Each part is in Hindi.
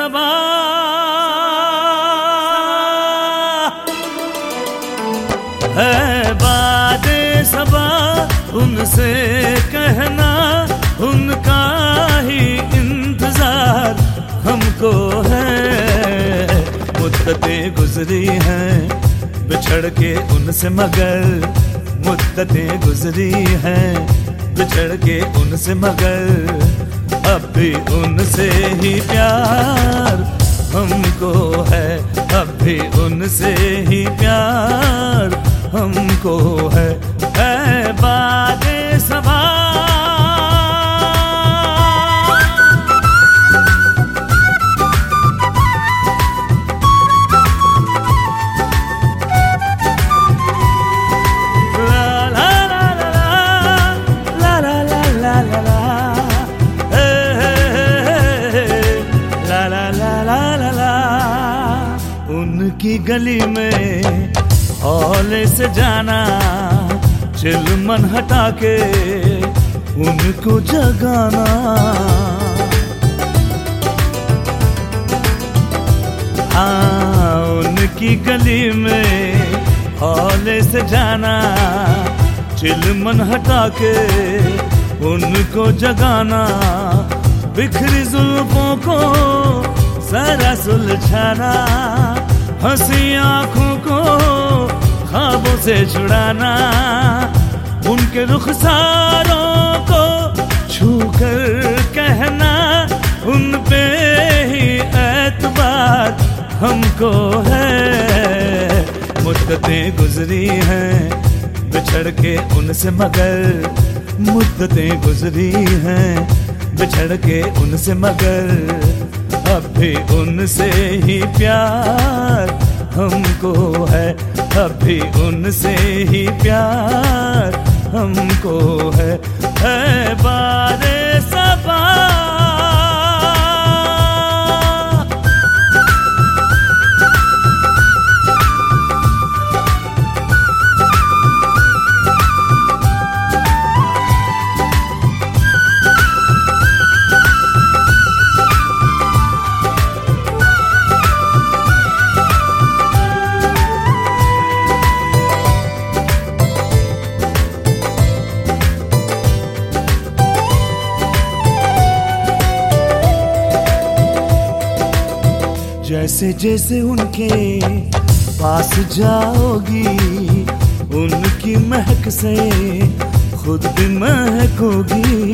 सबा है बादे सबा, उनसे कहना उनका ही इंतजार हमको है। मुद्दतें गुजरी हैं बिछड़ के उनसे, मगर मुद्दतें गुजरी हैं बिछड़ के उनसे, मगर अब भी उनसे ही प्यार हमको है। अब भी उनसे ही प्यार हमको है बादे सबा। उनकी गली में हौले से जाना, चिलमन हटा के उनको जगाना। हाँ, उनकी गली में हौले से जाना, चिलमन हटा के उनको जगाना। बिखरी जुल्फों को जरा सुलझाना, हंसी आंखों को ख्वाबों से छुड़ाना। उनके रुखसारों को छूकर कहना उन पे ही एतबार हमको है। मुद्दतें गुजरी हैं बिछड़ के उनसे, मगर मुद्दतें गुजरी हैं बिछड़ के उनसे, मगर अब भी उनसे ही प्यार हमको है। अब भी उनसे ही प्यार हमको है बादे सबा। जैसे जैसे उनके पास जाओगी, उनकी महक से खुद भी महकोगी।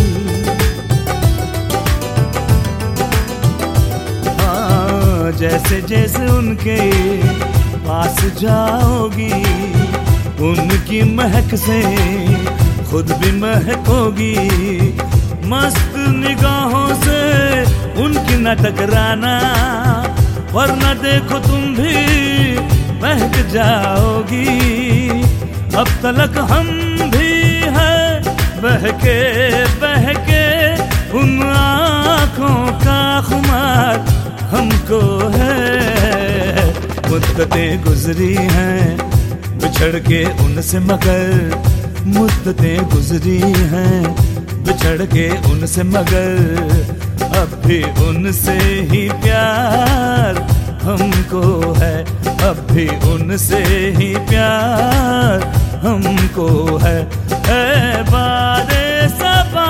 हाँ, जैसे जैसे उनके पास जाओगी, उनकी महक से खुद भी महकोगी। मस्त निगाहों से उनकी न टकराना, वरना देखो तुम भी बहक जाओगी। अब तलक हम भी हैं बहके बहके, उन आँखों का खुमार हमको है। मुद्दतें गुजरी हैं बिछड़ के उनसे, मगर मुद्दतें गुजरी हैं बिछड़ के उनसे, मगर अब भी उनसे ही प्यार हमको है। अब भी उनसे ही प्यार हमको है बादे सबा।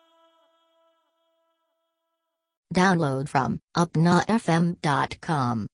Download from upnafm.com.